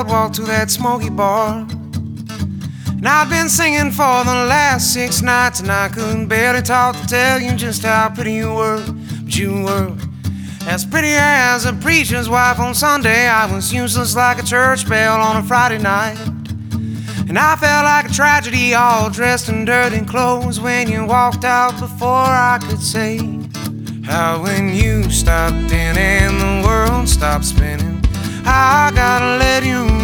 walked to that smoky bar. And I've been singing for the last 6 nights, and I couldn't barely talk to tell you just how pretty you were. But you were as pretty as a preacher's wife on Sunday. I was useless like a church bell on a Friday night. And I felt like a tragedy, all dressed in dirty clothes, when you walked out before I could say how. When you stopped in and the world stopped spinning, I gotta let you